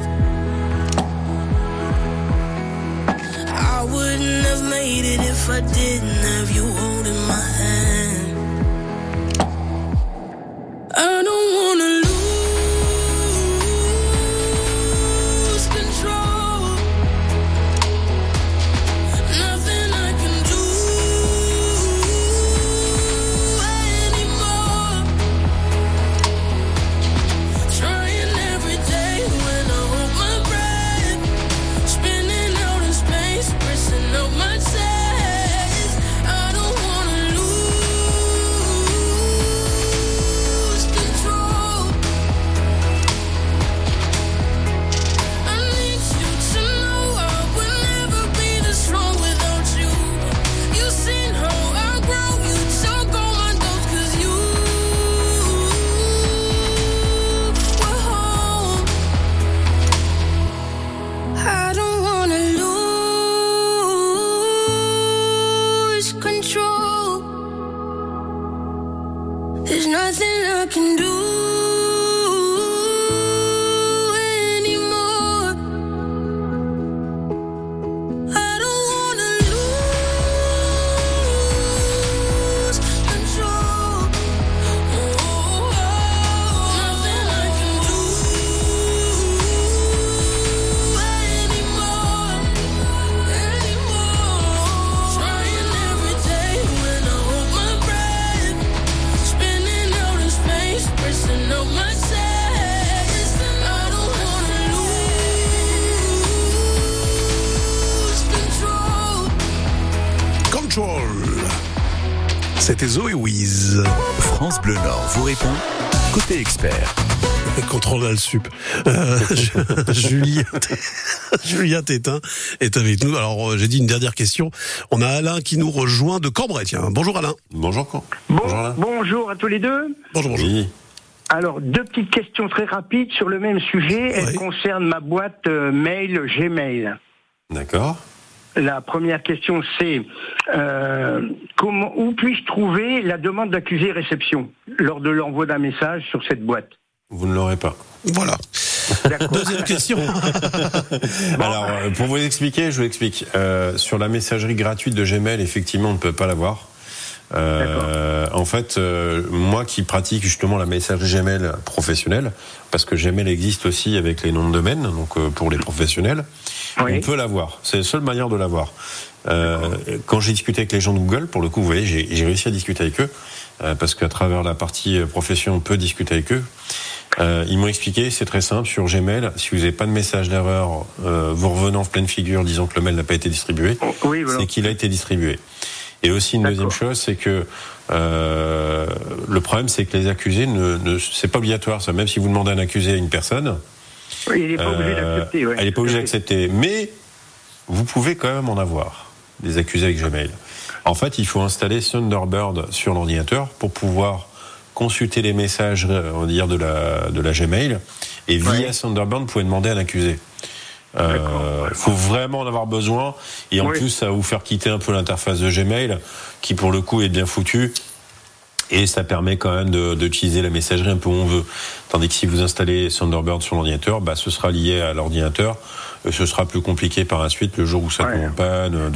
I wouldn't have made it if I didn't have you holding my hand. I don't wanna lose control. Nothing I can do anymore. Trying every day when I
C'était Zoé Wiz.
France Bleu Nord vous répond côté expert.
Contrôle sup. Julien Tétin est avec nous. Alors, j'ai dit une dernière question. On a Alain qui nous rejoint de Cambrai. Tiens, bonjour Alain.
Bonjour.
Bonjour Alain. Bonjour à tous les deux.
Bonjour.
Oui.
Alors, deux petites questions très rapides sur le même sujet. Elles concernent ma boîte mail Gmail.
D'accord.
La première question, c'est où puis-je trouver la demande d'accusé réception lors de l'envoi d'un message sur cette boîte?
Vous ne l'aurez pas.
Voilà. Deuxième question.
Alors, pour vous expliquer, je vous explique. Sur la messagerie gratuite de Gmail, effectivement, on ne peut pas l'avoir. En fait, moi qui pratique justement la messagerie Gmail professionnelle, parce que Gmail existe aussi avec les noms de domaine, donc pour les professionnels, on peut l'avoir. C'est la seule manière de l'avoir. Quand j'ai discuté avec les gens de Google, pour le coup, vous voyez, j'ai réussi à discuter avec eux, parce qu'à travers la partie profession, on peut discuter avec eux. Ils m'ont expliqué, c'est très simple, sur Gmail, si vous n'avez pas de message d'erreur, vous revenez en pleine figure disant que le mail n'a pas été distribué, c'est qu'il a été distribué. Et aussi une deuxième chose, c'est que le problème, c'est que les accusés, c'est pas obligatoire ça. Même si vous demandez un accusé à une personne,
il n'est pas obligé d'accepter.
Elle n'est pas obligée d'accepter, mais vous pouvez quand même en avoir des accusés avec Gmail. En fait, il faut installer Thunderbird sur l'ordinateur pour pouvoir consulter les messages, on va dire, de la Gmail, et via Thunderbird, vous pouvez demander à un accusé. Faut vraiment en avoir besoin, et en plus ça va vous faire quitter un peu l'interface de Gmail qui pour le coup est bien foutue, et ça permet quand même d'utiliser la messagerie un peu où on veut, tandis que si vous installez Thunderbird sur l'ordinateur, ce sera lié à l'ordinateur, ce sera plus compliqué par la suite le jour où ça tombe en panne.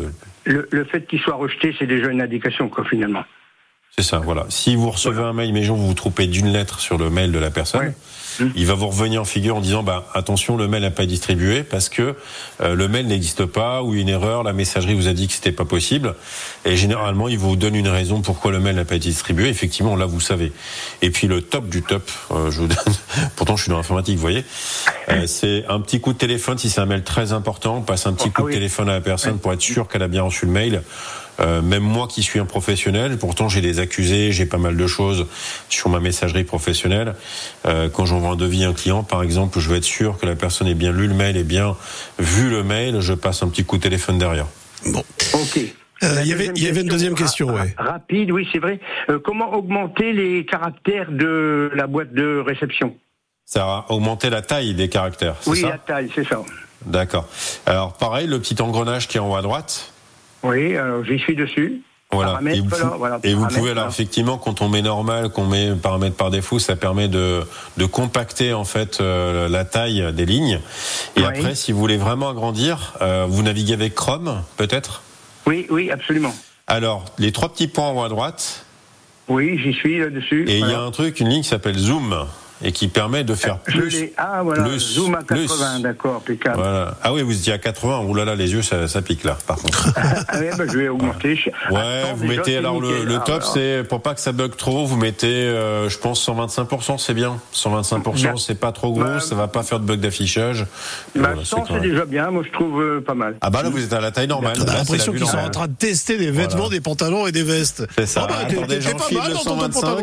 Le fait qu'il soit rejeté, c'est déjà une indication finalement.
C'est ça, voilà. Si vous recevez un mail, mais vous vous trompez d'une lettre sur le mail de la personne, il va vous revenir en figure en disant attention, le mail n'a pas été distribué parce que le mail n'existe pas, ou une erreur, la messagerie vous a dit que c'était pas possible, et généralement il vous donne une raison pourquoi le mail n'a pas été distribué. Effectivement, là vous savez. Et puis le top du top, je vous donne, pourtant je suis dans l'informatique, vous voyez, c'est un petit coup de téléphone. Si c'est un mail très important, on passe un petit coup de téléphone à la personne pour être sûr qu'elle a bien reçu le mail. Même moi qui suis un professionnel, pourtant j'ai des accusés, j'ai pas mal de choses sur ma messagerie professionnelle. Quand j'envoie un devis à un client, par exemple, je veux être sûr que la personne ait bien lu le mail et bien vu le mail, je passe un petit coup de téléphone derrière.
Bon.
Ok.
Il y avait une deuxième question,
rapide, oui, c'est vrai. Comment augmenter les caractères de la boîte de réception?
Ça va augmenter la taille des caractères, c'est ça?
Oui, la taille, c'est ça.
D'accord. Alors pareil, le petit engrenage qui est en haut à droite.
Oui, alors j'y suis dessus.
Voilà. Et vous pouvez, alors effectivement, quand on met normal, qu'on met paramètres par défaut, ça permet de compacter en fait la taille des lignes. Et après, si vous voulez vraiment agrandir, vous naviguez avec Chrome, peut-être?
Oui, absolument.
Alors, les trois petits points en haut à droite.
Oui, j'y suis là-dessus.
Et il y a un truc, une ligne qui s'appelle Zoom, et qui permet de faire plus.
Zoom à 80, d'accord, impeccable.
Voilà. Ah oui, vous étiez à 80, oulala, les yeux, ça pique là, par contre.
Je vais augmenter.
Vous mettez, alors le top, c'est, pour pas que ça bug trop, vous mettez, je pense, 125%, c'est bien. 125%, c'est pas trop gros, ça va pas faire de bug d'affichage.
100, c'est déjà bien, moi je trouve pas mal.
Ah là, vous êtes à la taille normale.
J'ai l'impression qu'ils sont en train de tester des vêtements, des pantalons et des vestes.
C'est ça. Attendez, j'en file le 125.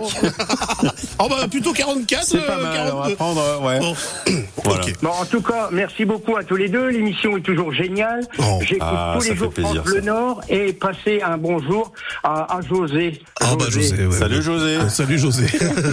Plutôt 44.
Pas mal, on va prendre,
Voilà.
Bon, en tout cas, merci beaucoup à tous les deux. L'émission est toujours géniale. J'écoute tous les jours France Bleu Nord, et passez un bonjour à José.
José.
Salut José.
Salut José.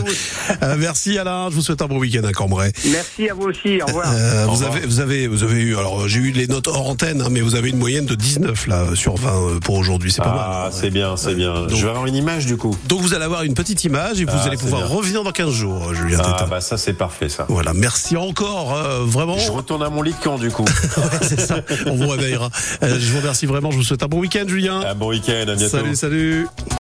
Merci Alain. Je vous souhaite un bon week-end à Cambrai.
Merci à vous aussi. Au revoir.
Vous avez eu, alors j'ai eu les notes hors antenne, mais vous avez une moyenne de 19 là sur 20 pour aujourd'hui. C'est pas mal.
Ah, c'est bien, c'est bien. Donc, je vais avoir une image du coup.
Donc vous allez avoir une petite image et vous allez pouvoir revenir dans 15 jours, Julien Tétin.
Ça c'est parfait ça.
Voilà, merci encore, vraiment.
Je retourne à mon lit de camp du coup.
C'est ça, on vous réveillera. Je vous remercie vraiment, je vous souhaite un bon week-end Julien.
Un bon week-end, à bientôt.
Salut.